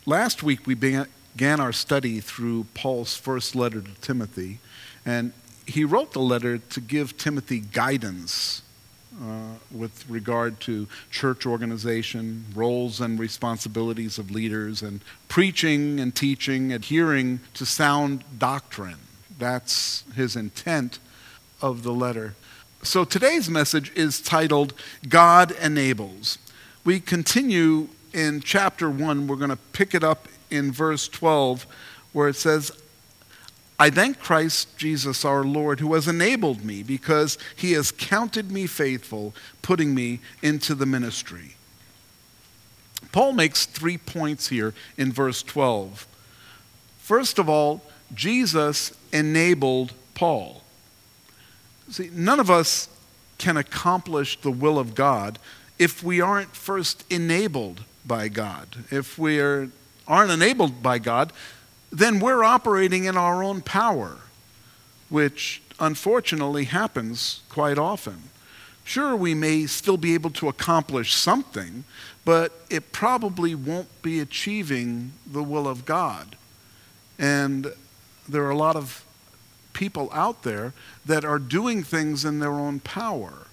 Last week we began our study through Paul's first letter to Timothy, and he wrote the letter to give Timothy guidance with regard to church organization, roles and responsibilities of leaders, and preaching and teaching, adhering to sound doctrine. That's his intent of the letter. So today's message is titled, God Enables. We continue in chapter 1. We're going to pick it up in verse 12, where it says, I thank Christ Jesus our Lord, who has enabled me because he has counted me faithful, putting me into the ministry. Paul makes 3 points here in verse 12. First of all, Jesus enabled Paul. See, none of us can accomplish the will of God if we aren't first enabled by God. If we aren't enabled by God, then we're operating in our own power, which unfortunately happens quite often. Sure, we may still be able to accomplish something, but it probably won't be achieving the will of God. And there are a lot of people out there that are doing things in their own power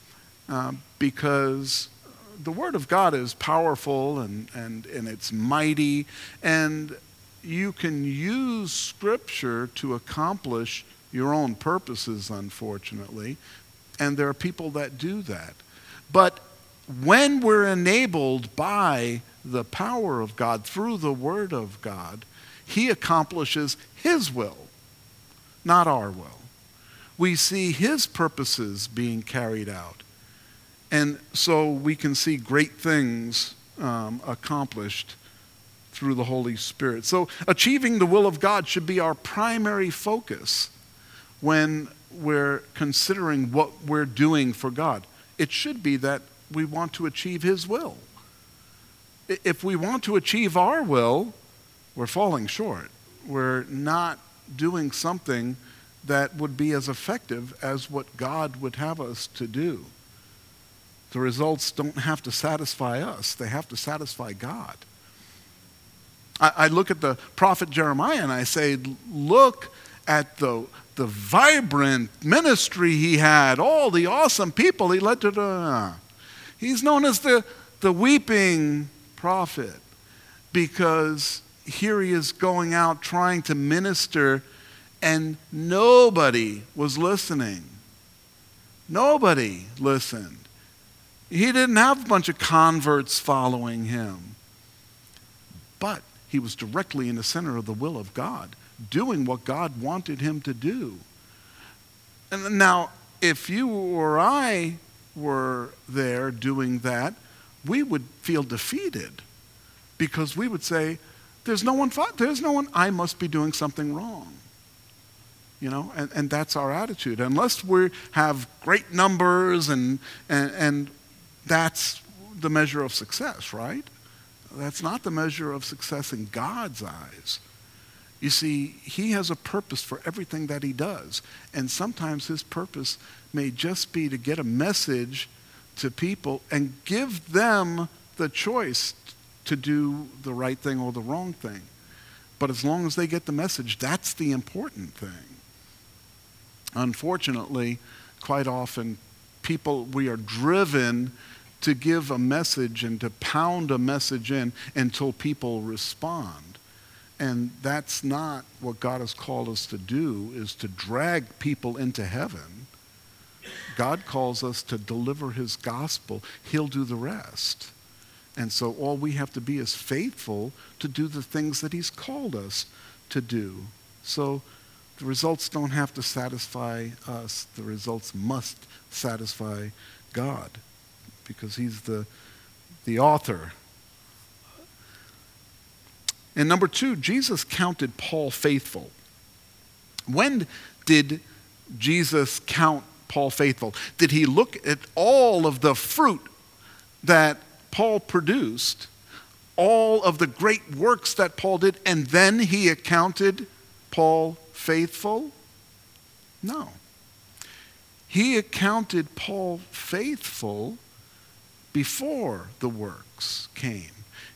because the Word of God is powerful and it's mighty, and you can use Scripture to accomplish your own purposes, unfortunately, and there are people that do that. But when we're enabled by the power of God through the Word of God, He accomplishes His will, not our will. We see His purposes being carried out. And so we can see great things accomplished through the Holy Spirit. So achieving the will of God should be our primary focus when we're considering what we're doing for God. It should be that we want to achieve His will. If we want to achieve our will, we're falling short. We're not doing something that would be as effective as what God would have us to do. The results don't have to satisfy us. They have to satisfy God. I look at the prophet Jeremiah and I say, look at the vibrant ministry he had, all the awesome people he led to the... He's known as the weeping prophet because here he is going out trying to minister and nobody was listening. Nobody listened. He didn't have a bunch of converts following him. But he was directly in the center of the will of God, doing what God wanted him to do. And now, if you or I were there doing that, we would feel defeated because we would say, there's no one, I must be doing something wrong. You know, and that's our attitude. Unless we have great numbers and that's the measure of success, right? That's not the measure of success in God's eyes. You see, He has a purpose for everything that He does. And sometimes His purpose may just be to get a message to people and give them the choice to do the right thing or the wrong thing. But as long as they get the message, that's the important thing. Unfortunately, quite often, we are driven to give a message and to pound a message in until people respond. And that's not what God has called us to do, is to drag people into heaven. God calls us to deliver His gospel. He'll do the rest. And so all we have to be is faithful to do the things that He's called us to do. So the results don't have to satisfy us. The results must satisfy God, because He's the author. And number 2, Jesus counted Paul faithful. When did Jesus count Paul faithful? Did He look at all of the fruit that Paul produced, all of the great works that Paul did, and then He accounted Paul faithful? No. He accounted Paul faithful before the works came.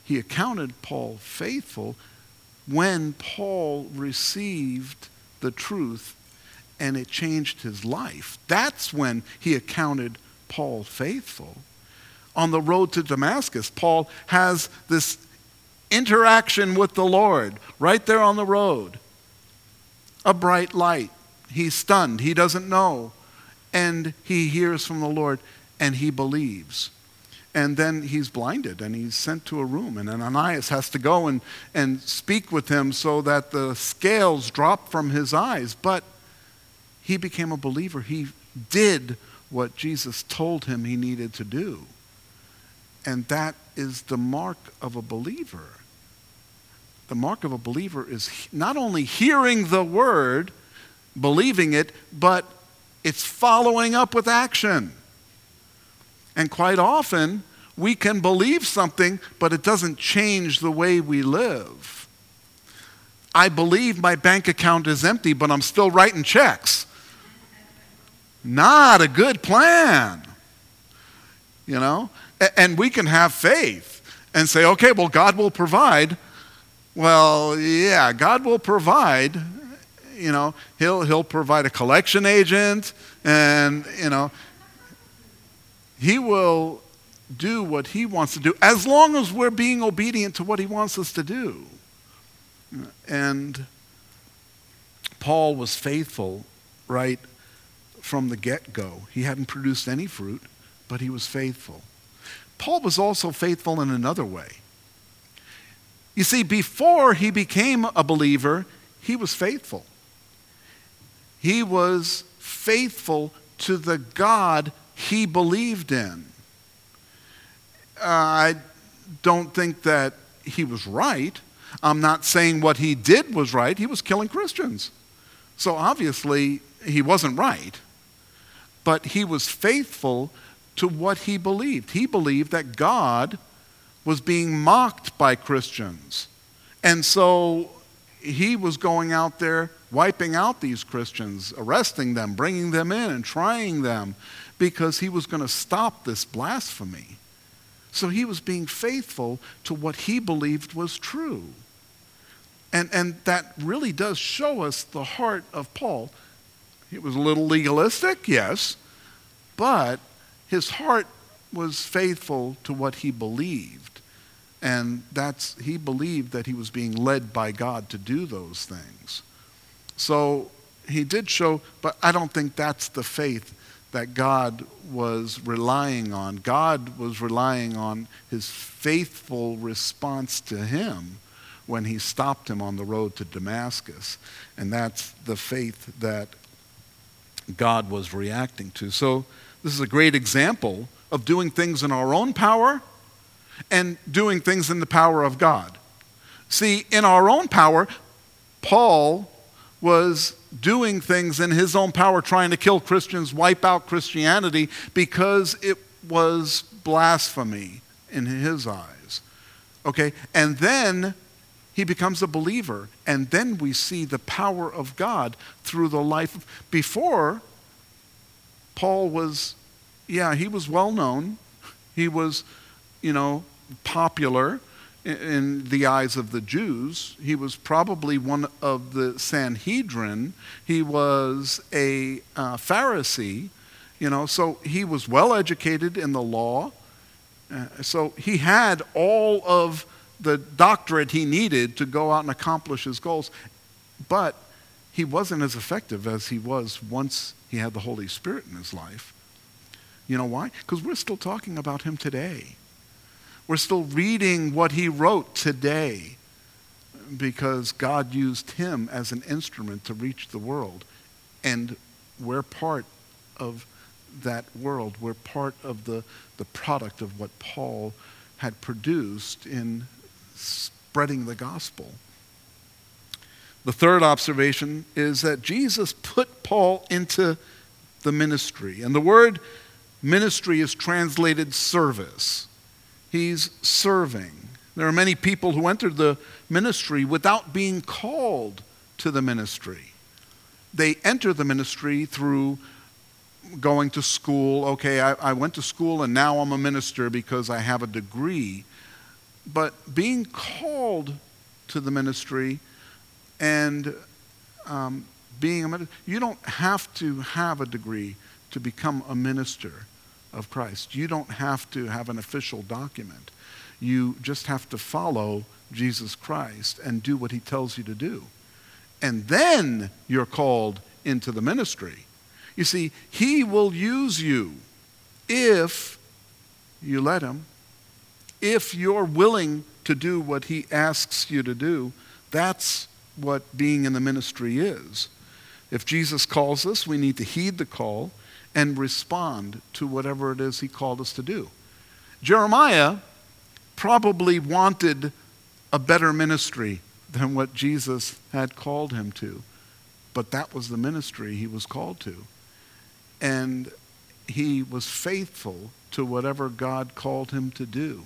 he accounted Paul faithful when Paul received the truth and it changed his life. That's when he accounted Paul faithful. On the road to Damascus, Paul has this interaction with the Lord right there on the road. A bright light. He's stunned. He doesn't know. And he hears from the Lord and he believes. And then he's blinded and he's sent to a room. And then Ananias has to go and speak with him so that the scales drop from his eyes. But he became a believer. He did what Jesus told him he needed to do. And that is the mark of a believer. The mark of a believer is not only hearing the word, believing it, but it's following up with action. And quite often, we can believe something, but it doesn't change the way we live. I believe my bank account is empty, but I'm still writing checks. Not a good plan. You know? And we can have faith and say, okay, well, God will provide. Well, yeah, God will provide. You know, he'll provide a collection agent, and, you know, he will do what he wants to do as long as we're being obedient to what he wants us to do. And Paul was faithful right from the get-go. He hadn't produced any fruit, but he was faithful. Paul was also faithful in another way. You see, before he became a believer, he was faithful. He was faithful to the God he believed in. I don't think that he was right. I'm not saying what he did was right. He was killing Christians. So obviously, he wasn't right. But he was faithful to what he believed. He believed that God was being mocked by Christians. And so he was going out there wiping out these Christians, arresting them, bringing them in and trying them because he was going to stop this blasphemy. So he was being faithful to what he believed was true. And that really does show us the heart of Paul. It was a little legalistic, yes, but his heart was faithful to what he believed. And he believed that he was being led by God to do those things. So he did show, but I don't think that's the faith that God was relying on. God was relying on his faithful response to him when he stopped him on the road to Damascus. And that's the faith that God was reacting to. So this is a great example of doing things in our own power and doing things in the power of God. See, in our own power, Paul was doing things in his own power, trying to kill Christians, wipe out Christianity, because it was blasphemy in his eyes. Okay? And then he becomes a believer, and then we see the power of God through the life. Before, Paul was, he was well known. He was, popular in the eyes of the Jews. He was probably one of the Sanhedrin. He was a Pharisee, so he was well educated in the law. So he had all of the doctorate he needed to go out and accomplish his goals. But he wasn't as effective as he was once he had the Holy Spirit in his life. You know why? Because we're still talking about him today. We're still reading what he wrote today because God used him as an instrument to reach the world. And we're part of that world. We're part of the product of what Paul had produced in spreading the gospel. The third observation is that Jesus put Paul into the ministry. And the word ministry is translated service. He's serving. There are many people who entered the ministry without being called to the ministry. They enter the ministry through going to school. Okay, I went to school and now I'm a minister because I have a degree. But being called to the ministry and being a minister, you don't have to have a degree to become a minister of Christ. You don't have to have an official document. You just have to follow Jesus Christ and do what he tells you to do. And then you're called into the ministry. You see, he will use you if you let him. If you're willing to do what he asks you to do, that's what being in the ministry is. If Jesus calls us, we need to heed the call and respond to whatever it is he called us to do. Jeremiah probably wanted a better ministry than what Jesus had called him to, but that was the ministry he was called to. And he was faithful to whatever God called him to do.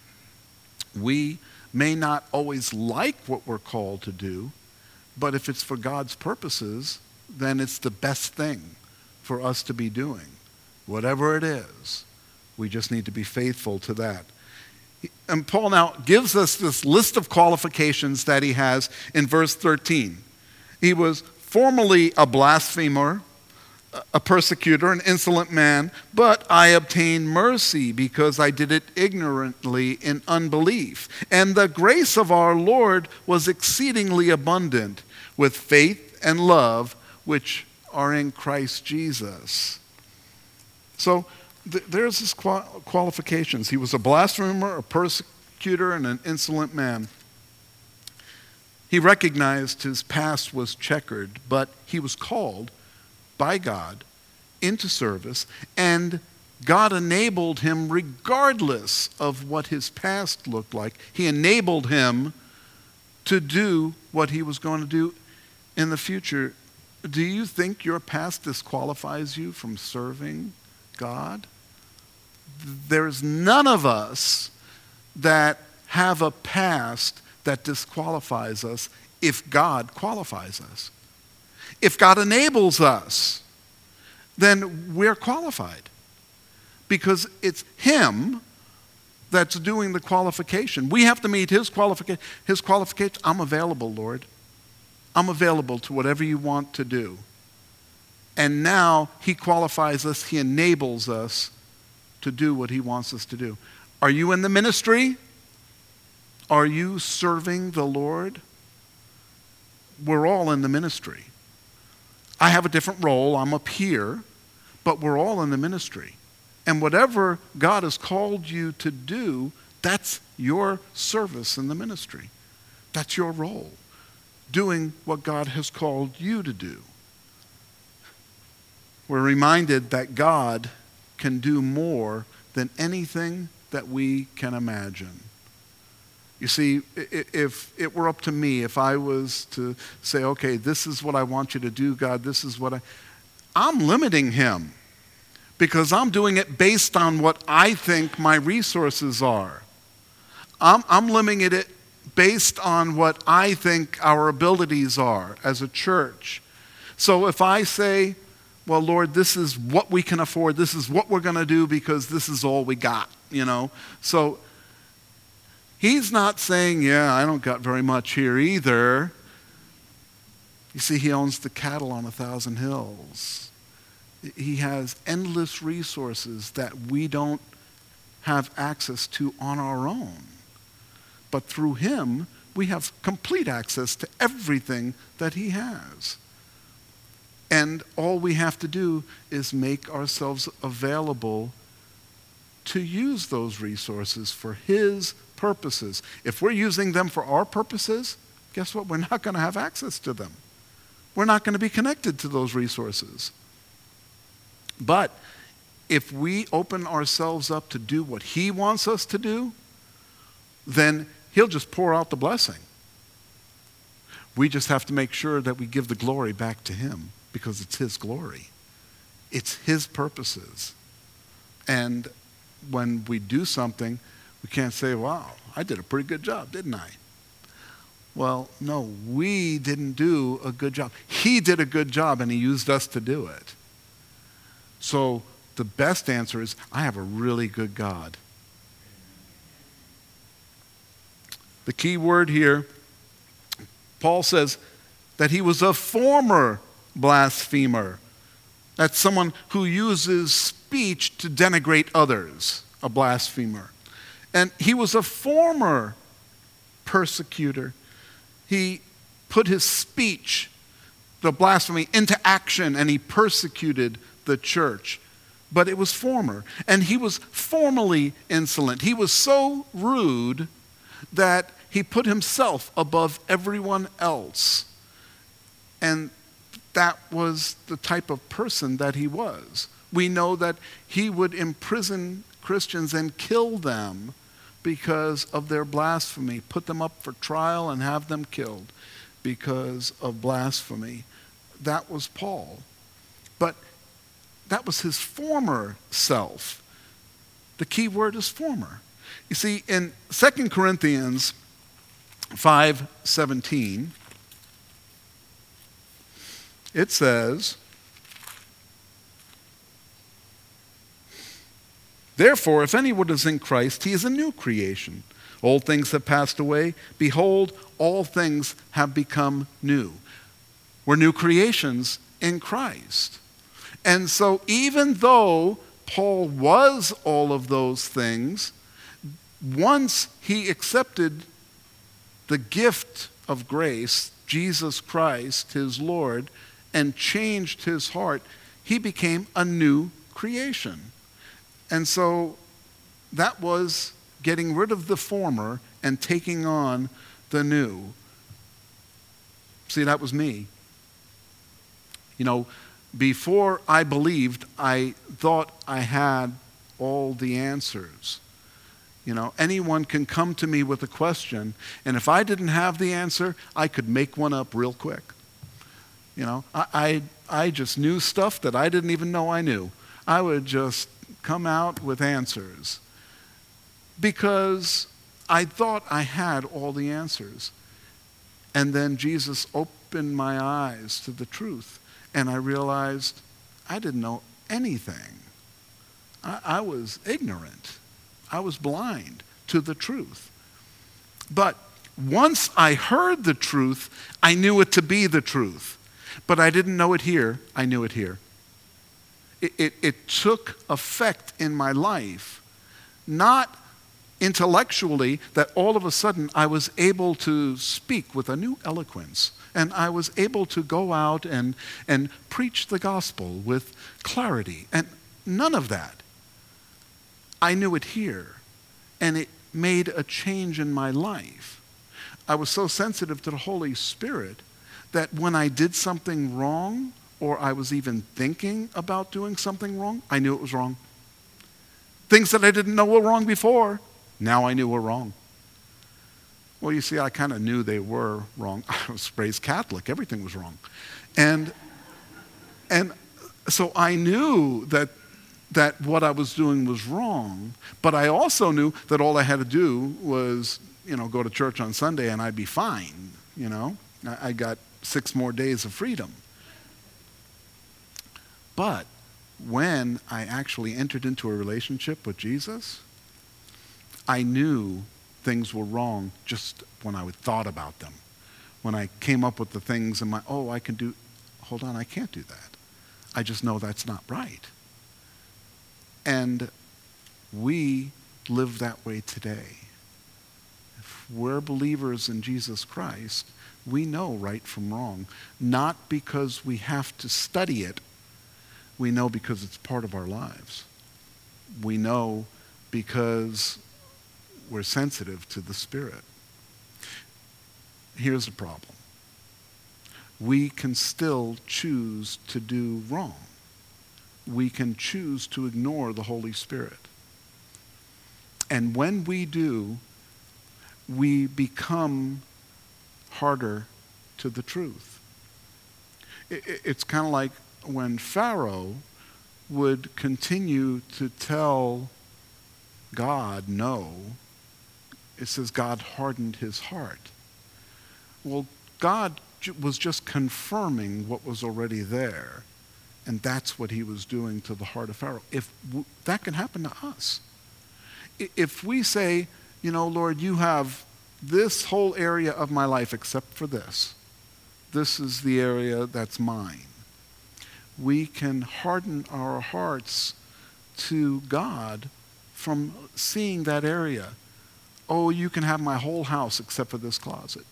We may not always like what we're called to do, but if it's for God's purposes, then it's the best thing for us to be doing. Whatever it is, we just need to be faithful to that. And Paul now gives us this list of qualifications that he has in verse 13. He was formerly a blasphemer, a persecutor, an insolent man, but I obtained mercy because I did it ignorantly in unbelief. And the grace of our Lord was exceedingly abundant with faith and love which are in Christ Jesus. So there's his qualifications. He was a blasphemer, a persecutor, and an insolent man. He recognized his past was checkered, but he was called by God into service, and God enabled him regardless of what his past looked like. He enabled him to do what he was going to do in the future. Do you think your past disqualifies you from serving God? There's none of us that have a past that disqualifies us if God qualifies us. If God enables us, then we're qualified because it's him that's doing the qualification. We have to meet his qualification. I'm available, Lord. I'm available to whatever you want to do. And now he qualifies us, he enables us to do what he wants us to do. Are you in the ministry? Are you serving the Lord? We're all in the ministry. I have a different role. I'm up here, but we're all in the ministry. And whatever God has called you to do, that's your service in the ministry. That's your role, doing what God has called you to do. We're reminded that God can do more than anything that we can imagine. You see, if it were up to me, if I was to say, okay, this is what I want you to do, God, this is what I'm limiting him because I'm doing it based on what I think my resources are. I'm limiting it based on what I think our abilities are as a church. So if I say, well, Lord, this is what we can afford, this is what we're going to do because this is all we got, So he's not saying, yeah, I don't got very much here either. You see, he owns the cattle on 1,000 hills. He has endless resources that we don't have access to on our own. But through him, we have complete access to everything that he has. And all we have to do is make ourselves available to use those resources for his purposes. If we're using them for our purposes, guess what? We're not going to have access to them. We're not going to be connected to those resources. But if we open ourselves up to do what he wants us to do, then he'll just pour out the blessing. We just have to make sure that we give the glory back to him because it's his glory. It's his purposes. And when we do something, we can't say, wow, I did a pretty good job, didn't I? Well, no, we didn't do a good job. He did a good job and he used us to do it. So the best answer is, I have a really good God. The key word here, Paul says that he was a former blasphemer. That's someone who uses speech to denigrate others, a blasphemer. And he was a former persecutor. He put his speech, the blasphemy, into action, and he persecuted the church. But it was former. And he was formally insolent. He was so rude that he put himself above everyone else. And that was the type of person that he was. We know that he would imprison Christians and kill them because of their blasphemy, put them up for trial and have them killed because of blasphemy. That was Paul. But that was his former self. The key word is former. You see, in 2 Corinthians 5:17, it says, "Therefore, if anyone is in Christ, he is a new creation. Old things have passed away. Behold, all things have become new." We're new creations in Christ. And so even though Paul was all of those things, once he accepted the gift of grace, Jesus Christ, his Lord, and changed his heart, he became a new creation. And so that was getting rid of the former and taking on the new. See, that was me. You know, before I believed, I thought I had all the answers. You know, anyone can come to me with a question, and if I didn't have the answer, I could make one up real quick. You know, I just knew stuff that I didn't even know I knew. I would just come out with answers because I thought I had all the answers. And then Jesus opened my eyes to the truth, and I realized I didn't know anything. I was ignorant. I was blind to the truth. But once I heard the truth, I knew it to be the truth. But I didn't know it here. I knew it here. It took effect in my life, not intellectually, that all of a sudden I was able to speak with a new eloquence, and I was able to go out and preach the gospel with clarity, and none of that. I knew it here, and it made a change in my life. I was so sensitive to the Holy Spirit that when I did something wrong, or I was even thinking about doing something wrong, I knew it was wrong. Things that I didn't know were wrong before, now I knew were wrong. Well, you see, I kind of knew they were wrong. I was raised Catholic. Everything was wrong. And so I knew that what I was doing was wrong, but I also knew that all I had to do was, go to church on Sunday and I'd be fine, I got 6 more days of freedom. But when I actually entered into a relationship with Jesus, I knew things were wrong just when I thought about them. When I came up with the things in my, I can't do that. I just know that's not right. And we live that way today. If we're believers in Jesus Christ, we know right from wrong, not because we have to study it. We know because it's part of our lives. We know because we're sensitive to the Spirit. Here's the problem. We can still choose to do wrong. We can choose to ignore the Holy Spirit. And when we do, we become harder to the truth. It's kind of like when Pharaoh would continue to tell God no. It says God hardened his heart. Well, God was just confirming what was already there. And that's what he was doing to the heart of Pharaoh. That can happen to us. If we say, Lord, you have this whole area of my life, except for this is the area that's mine. We can harden our hearts to God from seeing that area. Oh, you can have my whole house except for this closet.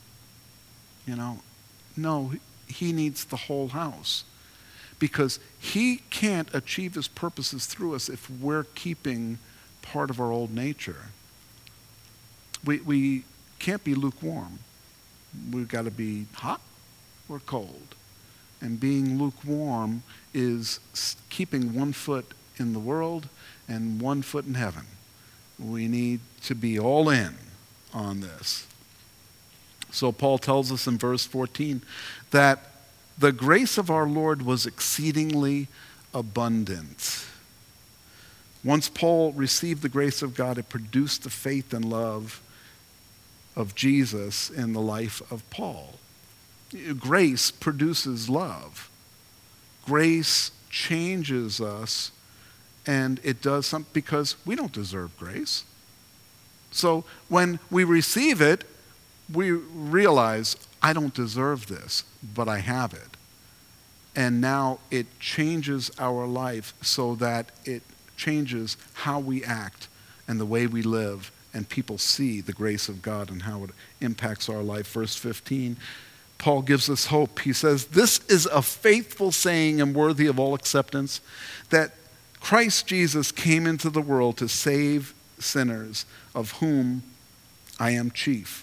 No, he needs the whole house. Because he can't achieve his purposes through us if we're keeping part of our old nature. We can't be lukewarm. We've got to be hot or cold. And being lukewarm is keeping one foot in the world and one foot in heaven. We need to be all in on this. So Paul tells us in verse 14 that the grace of our Lord was exceedingly abundant. Once Paul received the grace of God, it produced the faith and love of Jesus in the life of Paul. Grace produces love. Grace changes us, and it does something because we don't deserve grace. So when we receive it, we realize, I don't deserve this, but I have it. And now it changes our life so that it changes how we act and the way we live, and people see the grace of God and how it impacts our life. Verse 15, Paul gives us hope. He says, this is a faithful saying and worthy of all acceptance, that Christ Jesus came into the world to save sinners, of whom I am chief.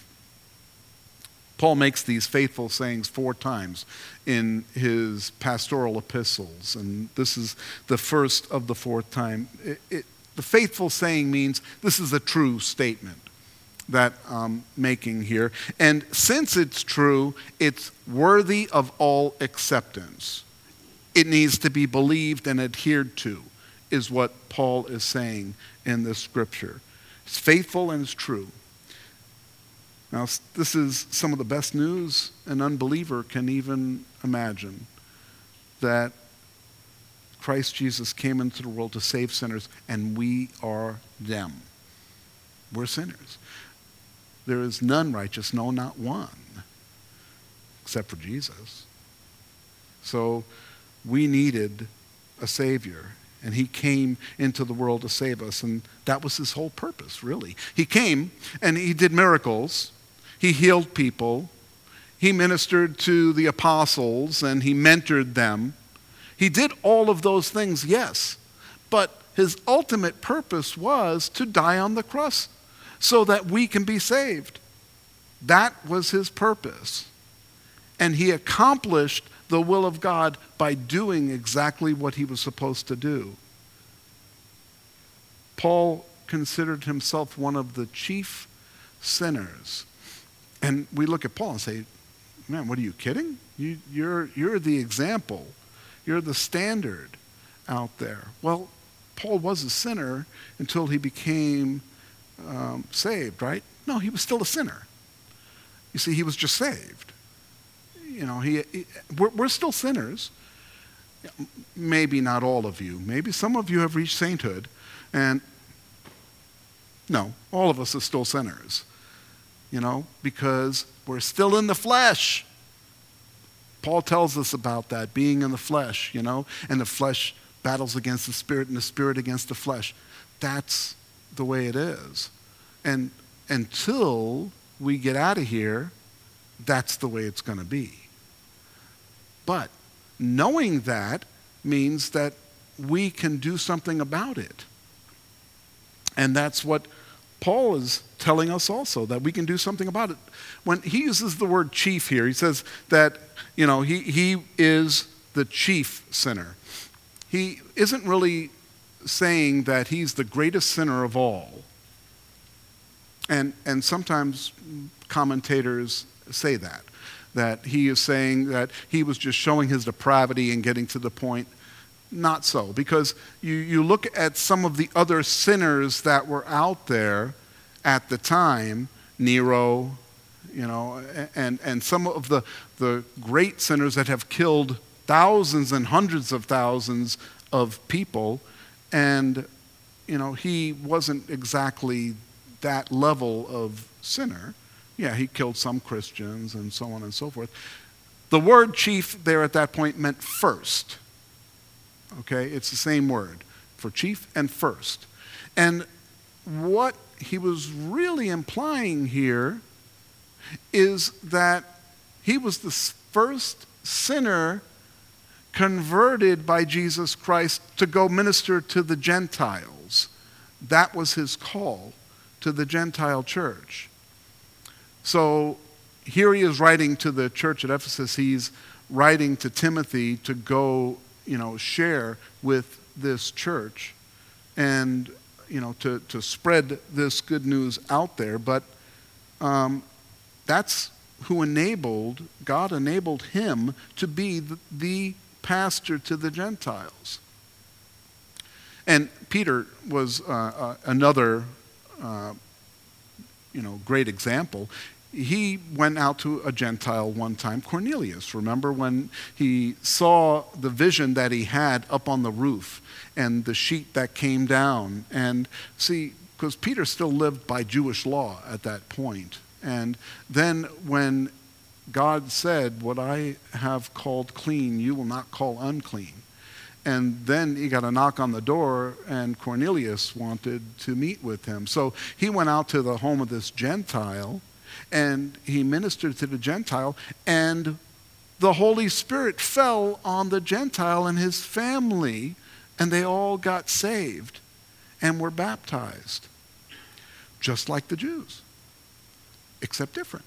Paul makes these faithful sayings 4 times in his pastoral epistles, and this is the first of the 4th time. The faithful saying means this is a true statement that I'm making here. And since it's true, it's worthy of all acceptance. It needs to be believed and adhered to, is what Paul is saying in this scripture. It's faithful and it's true. Now, this is some of the best news an unbeliever can even imagine, that Christ Jesus came into the world to save sinners, and we are them. We're sinners. There is none righteous, no, not one, except for Jesus. So we needed a Savior, and he came into the world to save us, and that was his whole purpose, really. He came, and he did miracles. He healed people. He ministered to the apostles, and he mentored them. He did all of those things, yes, but his ultimate purpose was to die on the cross so that we can be saved. That was his purpose. And he accomplished the will of God by doing exactly what he was supposed to do. Paul considered himself one of the chief sinners. And we look at Paul and say, man, what are you kidding? You're the example. You're the standard out there. Well, Paul was a sinner until he became saved, right? No, he was still a sinner. You see, he was just saved. We're still sinners. Maybe not all of you. Maybe some of you have reached sainthood. And no, all of us are still sinners. Because we're still in the flesh. Paul tells us about that, being in the flesh, and the flesh battles against the spirit and the spirit against the flesh. That's the way it is. And until we get out of here, that's the way it's going to be. But knowing that means that we can do something about it. And that's what Paul is telling us also, that we can do something about it. When he uses the word chief here, he says that, he is the chief sinner. He isn't really saying that he's the greatest sinner of all. And sometimes commentators say that he is saying that he was just showing his depravity and getting to the point. Not so, because you look at some of the other sinners that were out there at the time, Nero, and some of the great sinners that have killed thousands and hundreds of thousands of people, and he wasn't exactly that level of sinner, Yeah, he killed some Christians and so on and so forth. The word chief there at that point meant first. Okay, it's the same word for chief and first. And what he was really implying here is that he was the first sinner converted by Jesus Christ to go minister to the Gentiles. That was his call to the Gentile church. So here he is writing to the church at Ephesus. He's writing to Timothy to go, share with this church and, to spread this good news out there. But that's who God enabled him to be the pastor to the Gentiles. And Peter was another, great example. He went out to a Gentile one time, Cornelius. Remember when he saw the vision that he had up on the roof and the sheet that came down? And see, because Peter still lived by Jewish law at that point. And then when God said, what I have called clean, you will not call unclean. And then he got a knock on the door, and Cornelius wanted to meet with him. So he went out to the home of this Gentile, and he ministered to the Gentile, and the Holy Spirit fell on the Gentile and his family, and they all got saved and were baptized, just like the Jews, except different.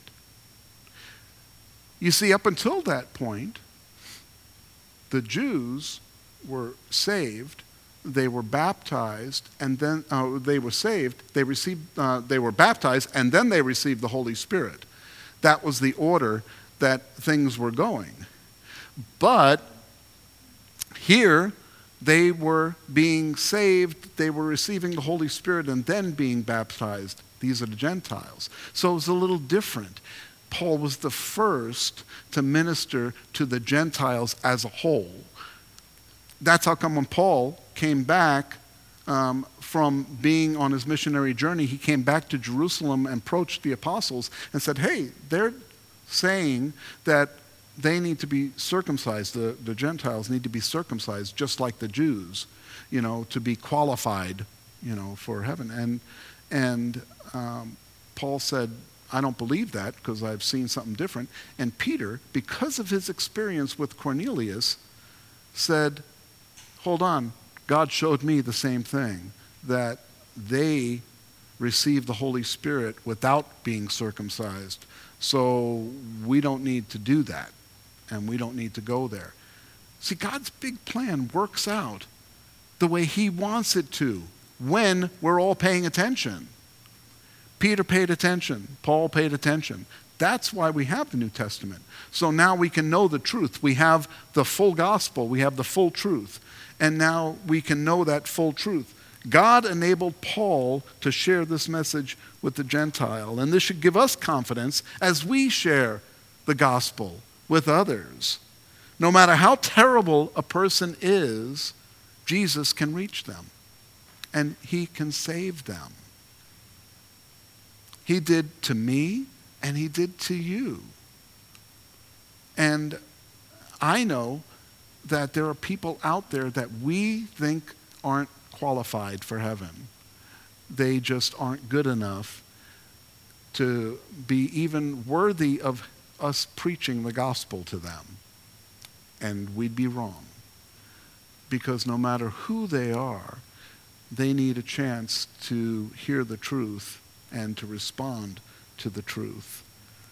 You see, up until that point, the Jews were saved, they were baptized, and then they were saved, they were baptized, and then they received the Holy Spirit. That was the order that things were going. But here, they were being saved, they were receiving the Holy Spirit, and then being baptized. These are the Gentiles. So it was a little different. Paul was the first to minister to the Gentiles as a whole. That's how come when Paul came back from being on his missionary journey, he came back to Jerusalem and approached the apostles and said, hey, they're saying that they need to be circumcised. The Gentiles need to be circumcised just like the Jews, to be qualified, for heaven. And Paul said, I don't believe that because I've seen something different. And Peter, because of his experience with Cornelius, said, hold on, God showed me the same thing, that they received the Holy Spirit without being circumcised. So we don't need to do that, and we don't need to go there. See, God's big plan works out the way he wants it to when we're all paying attention. Peter paid attention. Paul paid attention. That's why we have the New Testament. So now we can know the truth. We have the full gospel. We have the full truth. And now we can know that full truth. God enabled Paul to share this message with the Gentile. And this should give us confidence as we share the gospel with others. No matter how terrible a person is, Jesus can reach them. And he can save them. He did to me, and he did to you. And I know that there are people out there that we think aren't qualified for heaven. They just aren't good enough to be even worthy of us preaching the gospel to them. And we'd be wrong. Because no matter who they are, they need a chance to hear the truth and to respond to the truth.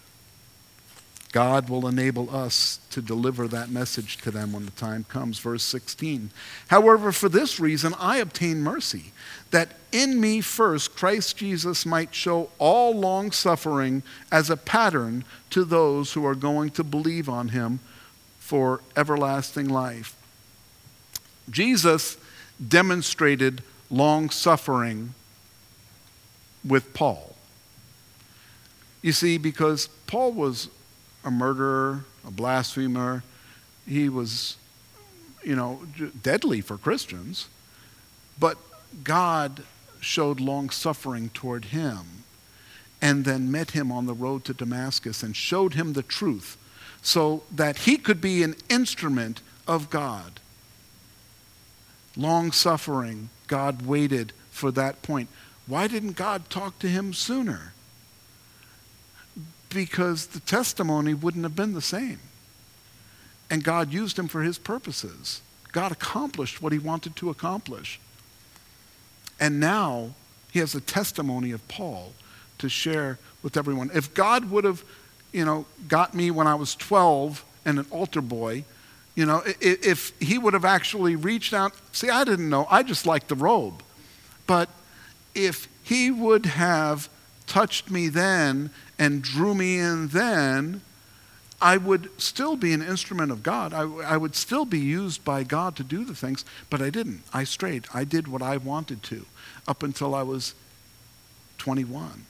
God will enable us to deliver that message to them when the time comes. Verse 16. However, for this reason I obtain mercy, that in me first Christ Jesus might show all long suffering as a pattern to those who are going to believe on him for everlasting life. Jesus demonstrated long suffering with Paul. You see, because Paul was a murderer, a blasphemer. He was, deadly for Christians. But God showed long suffering toward him. and then met him on the road to Damascus and showed him the truth so that he could be an instrument of God. Long-suffering, God waited for that point. Why didn't God talk to him sooner? Because the testimony wouldn't have been the same. And God used him for his purposes. God accomplished what he wanted to accomplish. And now he has a testimony of Paul to share with everyone. If God would have, got me when I was 12 and an altar boy, if he would have actually reached out, see, I didn't know, I just liked the robe. But if he would have touched me then and drew me in then, I would still be an instrument of God. I would still be used by God to do the things, but I didn't. I strayed. I did what I wanted to up until I was 21.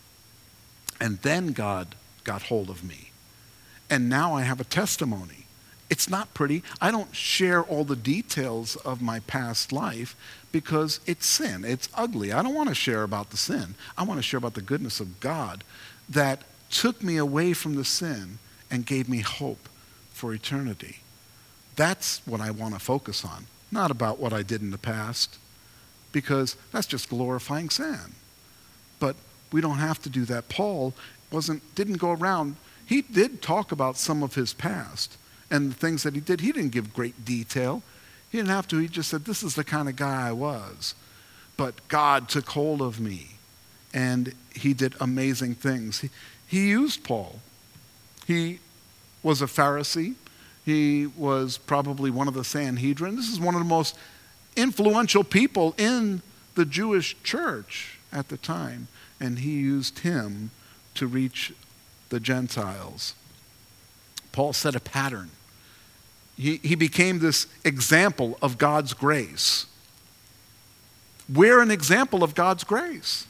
And then God got hold of me. And now I have a testimony. It's not pretty. I don't share all the details of my past life because it's sin. It's ugly. I don't want to share about the sin. I want to share about the goodness of God that took me away from the sin and gave me hope for eternity. That's what I want to focus on, not about what I did in the past, because that's just glorifying sin. But we don't have to do that. Paul didn't go around. He did talk about some of his past and the things that he did. He didn't give great detail. He didn't have to. He just said, this is the kind of guy I was. But God took hold of me, and he did amazing things. He used Paul. He was a Pharisee. He was probably one of the Sanhedrin. This is one of the most influential people in the Jewish church at the time. And he used him to reach the Gentiles. Paul set a pattern. He became this example of God's grace. We're an example of God's grace.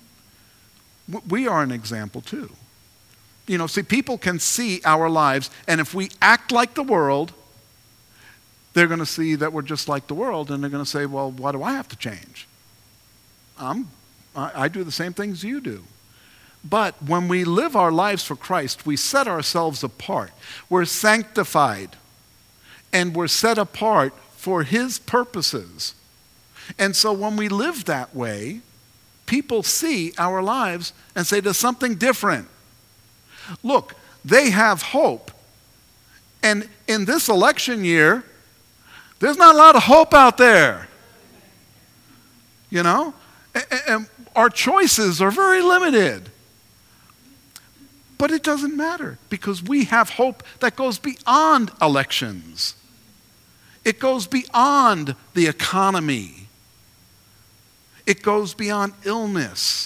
We are an example too. See, people can see our lives, and if we act like the world, they're going to see that we're just like the world, and they're going to say, well, why do I have to change? I do the same things you do. But when we live our lives for Christ, we set ourselves apart. We're sanctified, and we're set apart for his purposes. And so when we live that way, people see our lives and say, there's something different. Look, they have hope. And in this election year, there's not a lot of hope out there. And our choices are very limited. But it doesn't matter because we have hope that goes beyond elections. It goes beyond the economy. It goes beyond illness.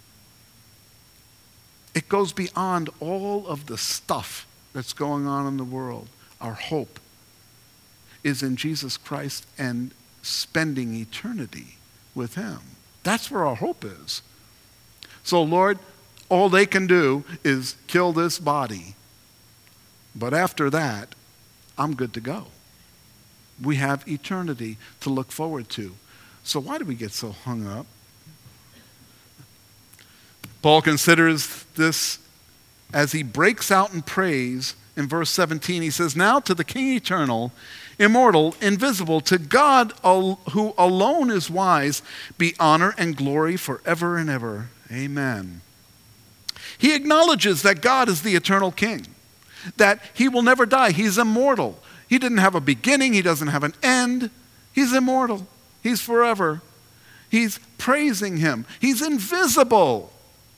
It goes beyond all of the stuff that's going on in the world. Our hope is in Jesus Christ and spending eternity with him. That's where our hope is. So, Lord, all they can do is kill this body. But after that, I'm good to go. We have eternity to look forward to. So why do we get so hung up? Paul considers this as he breaks out in praise in verse 17. He says, now to the King eternal, immortal, invisible, to God who alone is wise, be honor and glory forever and ever. Amen. He acknowledges that God is the eternal King, that he will never die. He's immortal. He didn't have a beginning. He doesn't have an end. He's immortal. He's forever. He's praising him. He's invisible.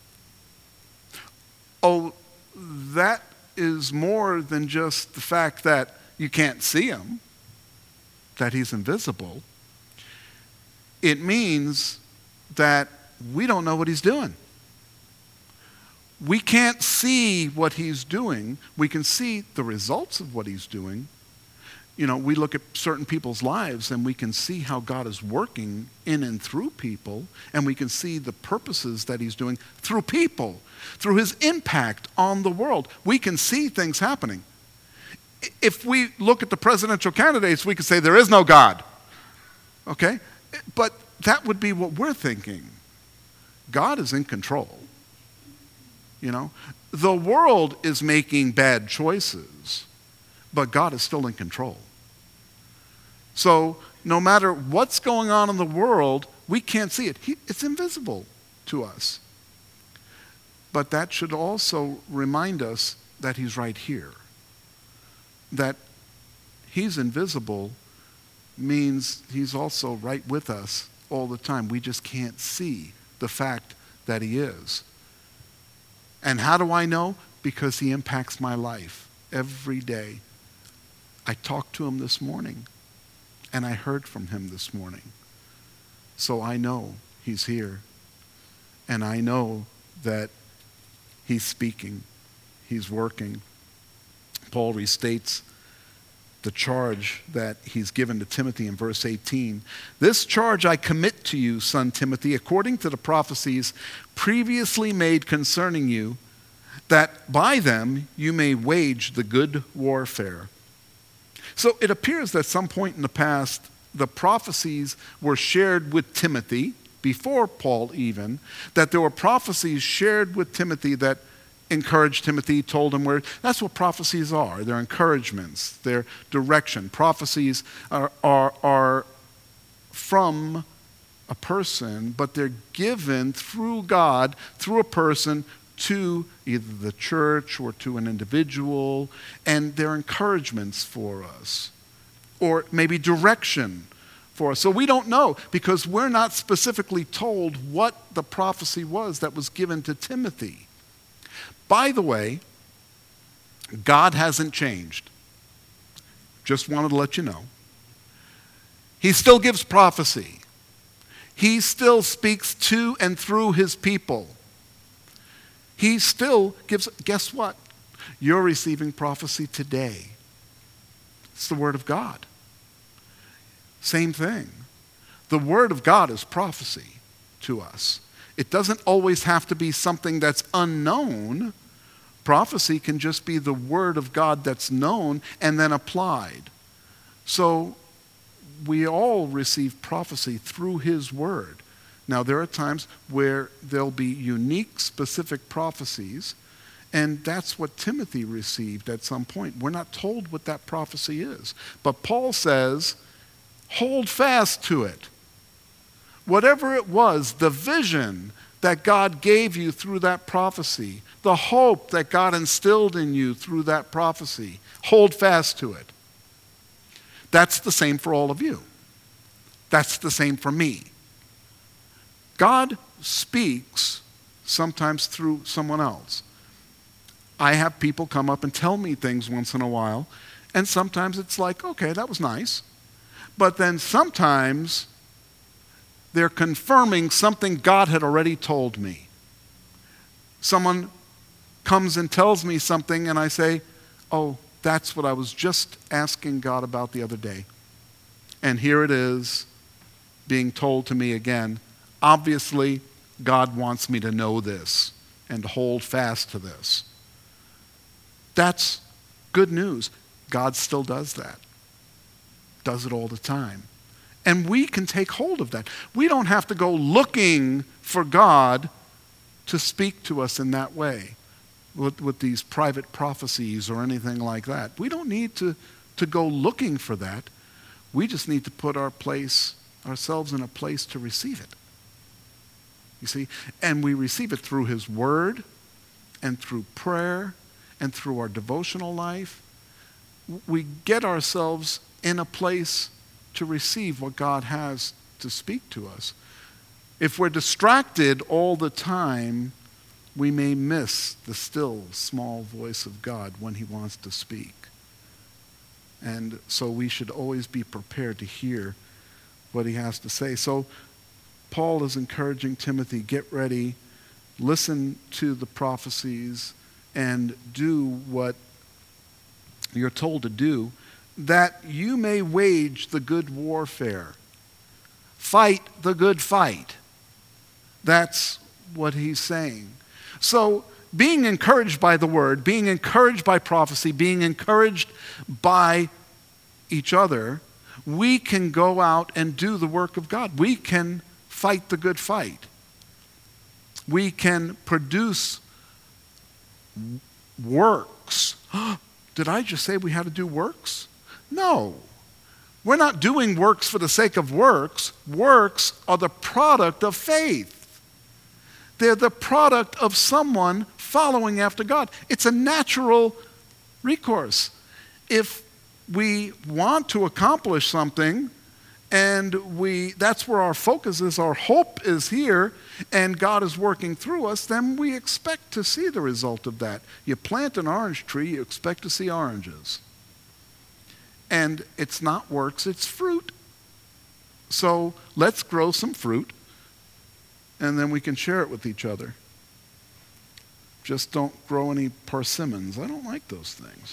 Oh, that is more than just the fact that you can't see him, that he's invisible. It means that we don't know what he's doing. We can't see what he's doing. We can see the results of what he's doing. We look at certain people's lives and we can see how God is working in and through people, and we can see the purposes that he's doing through people, through his impact on the world. We can see things happening. If we look at the presidential candidates, we could say there is no God. Okay? But that would be what we're thinking. God is in control. You know, the world is making bad choices, but God is still in control. So no matter what's going on in the world, we can't see it. It's invisible to us. But that should also remind us that he's right here. That he's invisible means he's also right with us all the time. We just can't see the fact that he is. And how do I know? Because he impacts my life every day. I talked to him this morning, and I heard from him this morning. So I know he's here, and I know that he's speaking, he's working. Paul restates the charge that he's given to Timothy in verse 18. This charge I commit to you, son Timothy, according to the prophecies previously made concerning you, that by them you may wage the good warfare. So it appears that at some point in the past, the prophecies were shared with Timothy, before Paul even, that there were prophecies shared with Timothy that encouraged Timothy, told him where. That's what prophecies are. They're encouragements. They're direction. Prophecies are from a person, but they're given through God, through a person, to either the church or to an individual, and they're encouragements for us, or maybe direction for us. So we don't know, because we're not specifically told what the prophecy was that was given to Timothy. By the way, God hasn't changed. Just wanted to let you know. He still gives prophecy. He still speaks to and through his people. He still gives, guess what? You're receiving prophecy today. It's the Word of God. Same thing. The Word of God is prophecy to us. It doesn't always have to be something that's unknown. Prophecy can just be the Word of God that's known and then applied. So we all receive prophecy through his Word. Now, there are times where there'll be unique, specific prophecies, and that's what Timothy received at some point. We're not told what that prophecy is. But Paul says, hold fast to it. Whatever it was, the vision that God gave you through that prophecy, the hope that God instilled in you through that prophecy, hold fast to it. That's the same for all of you. That's the same for me. God speaks sometimes through someone else. I have people come up and tell me things once in a while, and sometimes it's like, okay, that was nice. But then sometimes they're confirming something God had already told me. Someone comes and tells me something, and I say, oh, that's what I was just asking God about the other day. And here it is being told to me again. Obviously, God wants me to know this and hold fast to this. That's good news. God still does that. Does it all the time. And we can take hold of that. We don't have to go looking for God to speak to us in that way with these private prophecies or anything like that. We don't need to go looking for that. We just need to put ourselves in a place to receive it. You see? And we receive it through his word and through prayer and through our devotional life. We get ourselves in a place to receive what God has to speak to us. If we're distracted all the time, we may miss the still small voice of God when he wants to speak. And so we should always be prepared to hear what he has to say. So Paul is encouraging Timothy, get ready, listen to the prophecies, and do what you're told to do, that you may wage the good warfare. Fight the good fight. That's what he's saying. So being encouraged by the word, being encouraged by prophecy, being encouraged by each other, we can go out and do the work of God. We can fight the good fight. We can produce works. Did I just say we had to do works? No. We're not doing works for the sake of works. Works are the product of faith. They're the product of someone following after God. It's a natural recourse. If we want to accomplish something, and that's where our focus is, our hope is here, and God is working through us, then we expect to see the result of that. You plant an orange tree, you expect to see oranges. And it's not works, it's fruit. So let's grow some fruit, and then we can share it with each other. Just don't grow any persimmons. I don't like those things.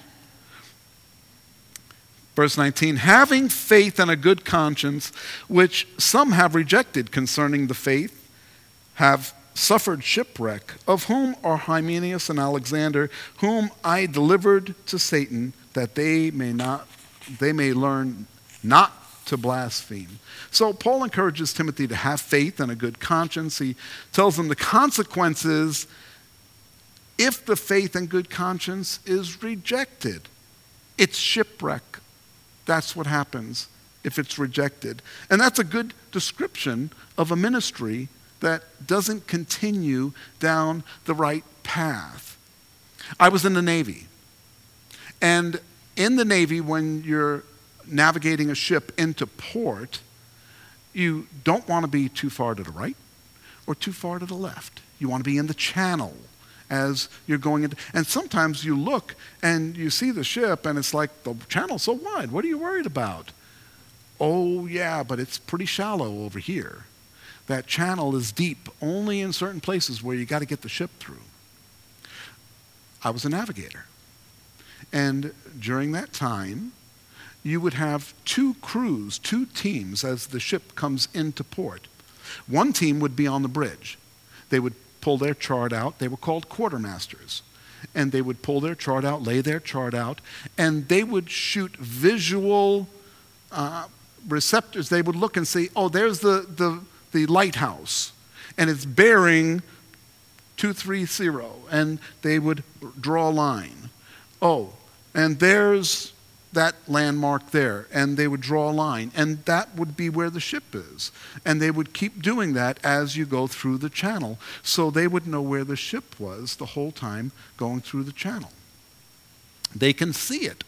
Verse 19, having faith and a good conscience, which some have rejected concerning the faith, have suffered shipwreck, of whom are Hymenaeus and Alexander, whom I delivered to Satan, that they may learn not to blaspheme. So Paul encourages Timothy to have faith and a good conscience. He tells him the consequences if the faith and good conscience is rejected. It's shipwreck. That's what happens if it's rejected. And that's a good description of a ministry that doesn't continue down the right path. I was in the Navy. And in the Navy, when you're navigating a ship into port, you don't want to be too far to the right or too far to the left. You want to be in the channel as you're going into, and sometimes you look and you see the ship and it's like, the channel's so wide, what are you worried about? Oh yeah, but it's pretty shallow over here. That channel is deep only in certain places where you got to get the ship through. I was a navigator. And during that time, you would have two crews, two teams as the ship comes into port. One team would be on the bridge. They would pull their chart out. They were called quartermasters. And they would pull their chart out, lay their chart out, and they would shoot visual receptors. They would look and see, oh, there's the lighthouse, and it's bearing 230, and they would draw a line. Oh, and there's that landmark there, and they would draw a line, and that would be where the ship is. And they would keep doing that as you go through the channel, so they would know where the ship was the whole time going through the channel. They can see it.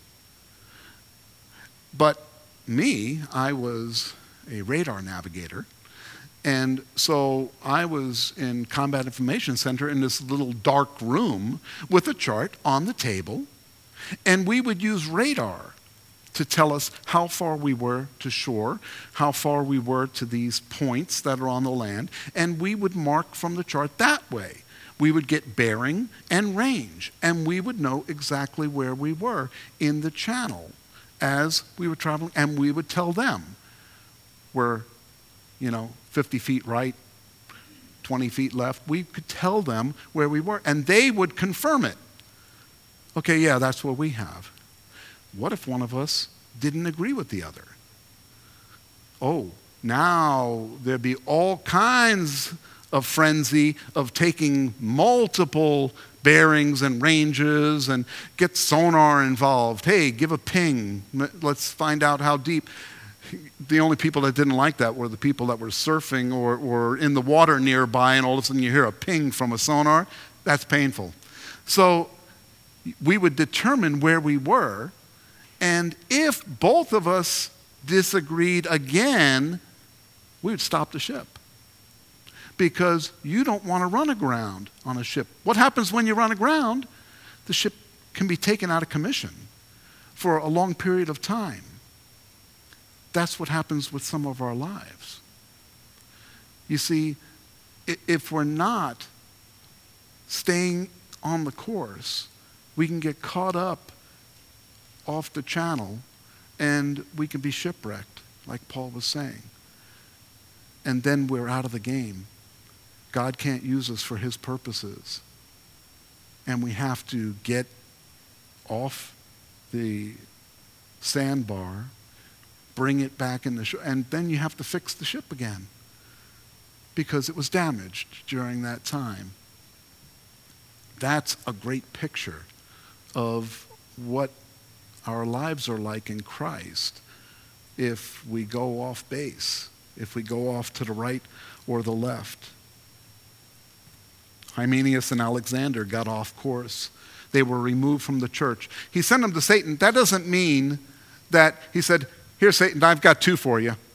But me, I was a radar navigator, and so I was in Combat Information Center in this little dark room with a chart on the table, and we would use radar to tell us how far we were to shore, how far we were to these points that are on the land, and we would mark from the chart that way. We would get bearing and range, and we would know exactly where we were in the channel as we were traveling, and we would tell them we're, 50 feet right, 20 feet left. We could tell them where we were, and they would confirm it. Okay, yeah, that's what we have. What if one of us didn't agree with the other? Oh, now there'd be all kinds of frenzy of taking multiple bearings and ranges and get sonar involved. Hey, give a ping. Let's find out how deep. The only people that didn't like that were the people that were surfing or in the water nearby, and all of a sudden you hear a ping from a sonar. That's painful. So we would determine where we were, and if both of us disagreed again, we would stop the ship. Because you don't want to run aground on a ship. What happens when you run aground? The ship can be taken out of commission for a long period of time. That's what happens with some of our lives. You see, if we're not staying on the course, we can get caught up off the channel and we can be shipwrecked, like Paul was saying. And then we're out of the game. God can't use us for his purposes. And we have to get off the sandbar, bring it back in the shore, and then you have to fix the ship again because it was damaged during that time. that's a great picture of what our lives are like in Christ if we go off base, if we go off to the right or the left. Hymenaeus and Alexander got off course. They were removed from the church. He sent them to Satan. That doesn't mean that he said, "Here, Satan, I've got 2 for you."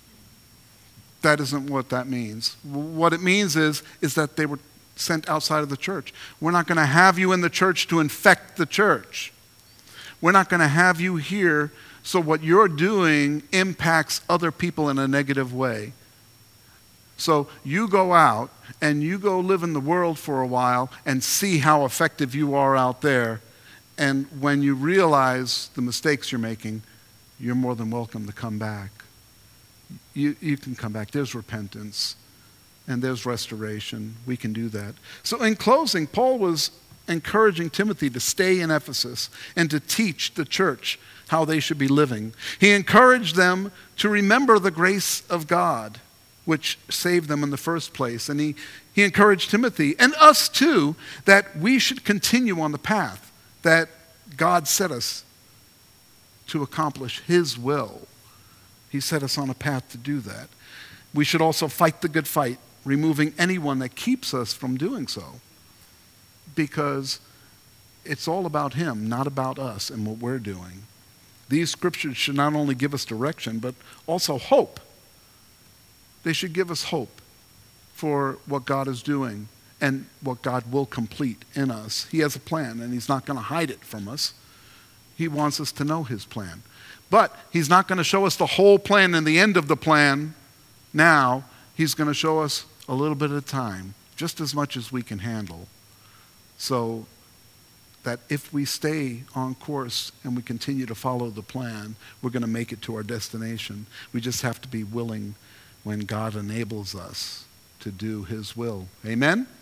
That isn't what that means. What it means is that they were sent outside of the church. We're not going to have you in the church to infect the church. We're not going to have you here so what you're doing impacts other people in a negative way. So you go out and you go live in the world for a while and see how effective you are out there. And when you realize the mistakes you're making, you're more than welcome to come back. You can come back. There's repentance and there's restoration. We can do that. So in closing, Paul was encouraging Timothy to stay in Ephesus and to teach the church how they should be living. He encouraged them to remember the grace of God, which saved them in the first place. And he encouraged Timothy, and us too, that we should continue on the path that God set us to accomplish his will. He set us on a path to do that. We should also fight the good fight, removing anyone that keeps us from doing so. Because it's all about him, not about us and what we're doing. These scriptures should not only give us direction, but also hope. They should give us hope for what God is doing and what God will complete in us. He has a plan, and he's not going to hide it from us. He wants us to know his plan. But he's not going to show us the whole plan and the end of the plan now. He's going to show us a little bit at a time, just as much as we can handle. So that if we stay on course and we continue to follow the plan, we're going to make it to our destination. We just have to be willing when God enables us to do his will. Amen?